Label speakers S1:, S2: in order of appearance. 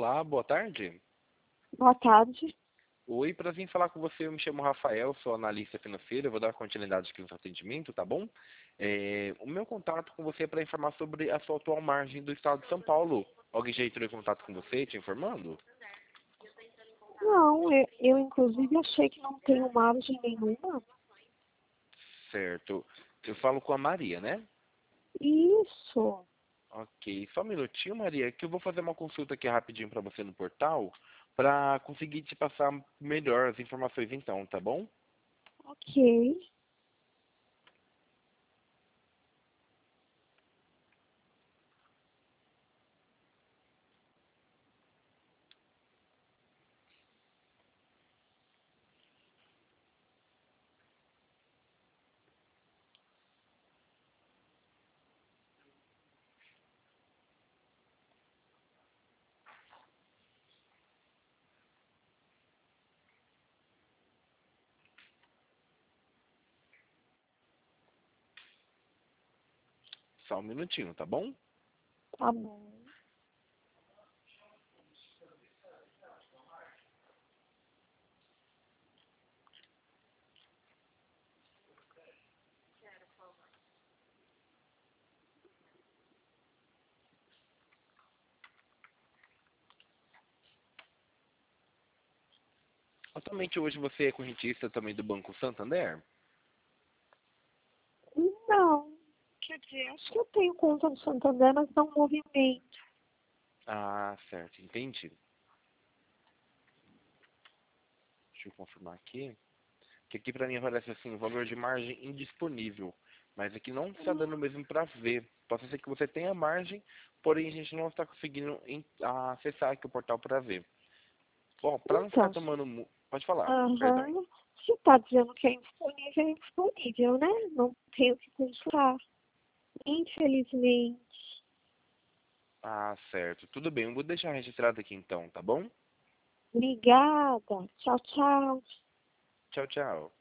S1: Olá, boa tarde.
S2: Boa tarde.
S1: Oi, para vir falar com você, eu me chamo Rafael, sou analista financeiro, eu vou dar continuidade aqui no seu atendimento, tá bom? O meu contato com você é para informar sobre a sua atual margem do estado de São Paulo. Alguém já entrou em contato com você, te informando?
S2: Não, eu inclusive achei que não tenho margem nenhuma.
S1: Certo. Eu falo com a Maria, né?
S2: Isso.
S1: Ok, só um minutinho, Maria, que eu vou fazer uma consulta aqui rapidinho para você no portal, para conseguir te passar melhor as informações então, tá bom?
S2: Ok.
S1: Só um minutinho, tá bom?
S2: Tá bom.
S1: Atualmente hoje você é correntista também do Banco Santander?
S2: Não. Quer dizer, acho que eu tenho conta no Santander, mas não movimento.
S1: Ah, certo, entendi. Deixa eu confirmar aqui. Que aqui pra mim aparece assim, o valor de margem indisponível. Mas aqui não está dando mesmo para ver. Pode ser que você tenha margem, porém a gente não está conseguindo acessar aqui o portal para ver. Bom, para não ficar
S2: Então,
S1: tomando... Pode falar, perdão.
S2: aham. Se tá dizendo que é indisponível, né? Não tenho que consultar. Infelizmente.
S1: Ah, certo. Tudo bem, eu vou deixar registrado aqui então, tá bom?
S2: Obrigada. Tchau, tchau.
S1: Tchau, tchau.